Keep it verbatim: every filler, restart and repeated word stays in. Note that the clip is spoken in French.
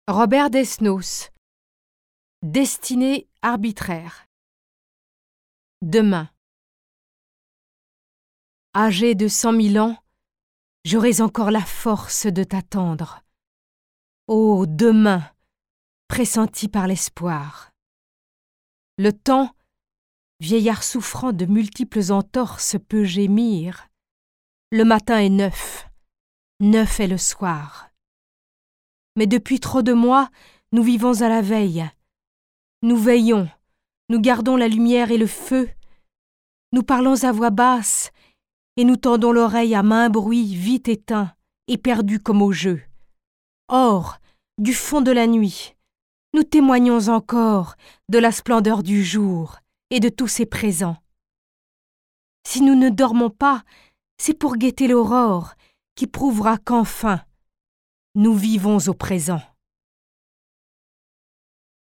Robert Desnos. Destinée arbitraire. Demain. Âgé de cent mille ans, j'aurais encore la force de t'attendre. Ô demain, pressenti par l'espoir. Le temps, vieillard souffrant de multiples entorses, peut gémir. Le matin est neuf, neuf est le soir. Mais depuis trop de mois, nous vivons à la veille. Nous veillons, nous gardons la lumière et le feu. Nous parlons à voix basse et nous tendons l'oreille à maint bruit vite éteint et perdu comme au jeu. Or, du fond de la nuit, nous témoignons encore de la splendeur du jour et de tous ses présents. Si nous ne dormons pas, c'est pour guetter l'aurore qui prouvera qu'enfin, nous vivons au présent.